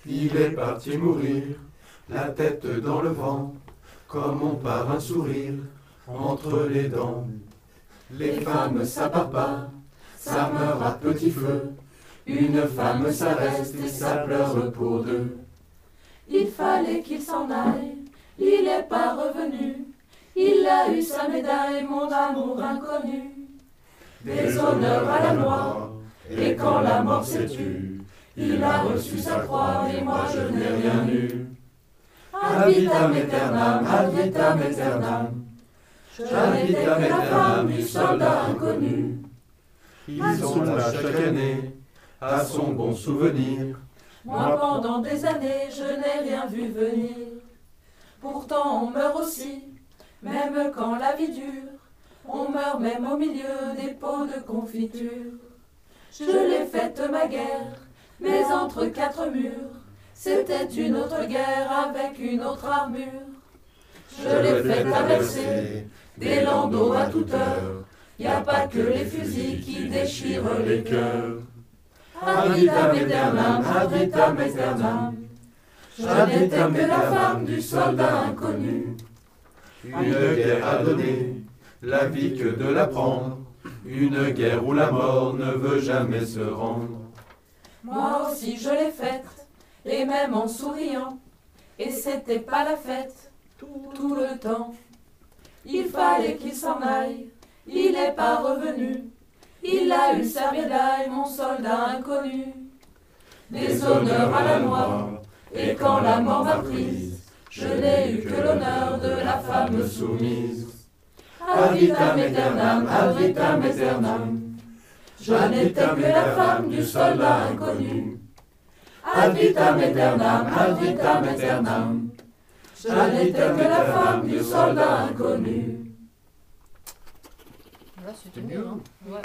Il est parti mourir, la tête dans le vent, comme on part un sourire entre les dents. Les femmes, ça part pas, ça meurt à petit feu. Une femme, ça reste et ça pleure pour deux. Il fallait qu'il s'en aille, il n'est pas revenu. Il a eu sa médaille, mon amour inconnu. Des honneurs à la mort, et quand la mort s'est tue, il a reçu sa croix, et moi je n'ai rien eu. Ad vitam aeternam, ad vitam aeternam. Je n'étais que la femme du soldat inconnu. Ils sont là chaque année, à son bon souvenir. Moi pendant des années, je n'ai rien vu venir. Pourtant on meurt aussi, même quand la vie dure. On meurt même au milieu des pots de confiture. Je l'ai faite ma guerre, mais entre quatre murs. C'était une autre guerre avec une autre armure. Je l'ai fait traverser des landaux à toute heure. Y a pas que les fusils qui déchirent les cœurs. Ad vitam aeternam, ad vitam aeternam. Je n'étais que la femme du soldat inconnu. Une guerre à donner, la vie que de la prendre. Une guerre où la mort ne veut jamais se rendre. Moi aussi je l'ai faite, et même en souriant. Et c'était pas la fête, tout le temps. Il fallait qu'il s'en aille, il n'est pas revenu. Il a eu sa médaille, mon soldat inconnu. Des honneurs à la mort, et quand la mort m'a prise, je n'ai eu que l'honneur de la femme soumise. Ad vitam aeternam, ad vitam aeternam. Je n'étais que la femme du soldat inconnu. Ad vitam aeternam, ad vitam aeternam. Je n'étais que la femme du soldat inconnu. Là, c'était mieux, hein. Ouais.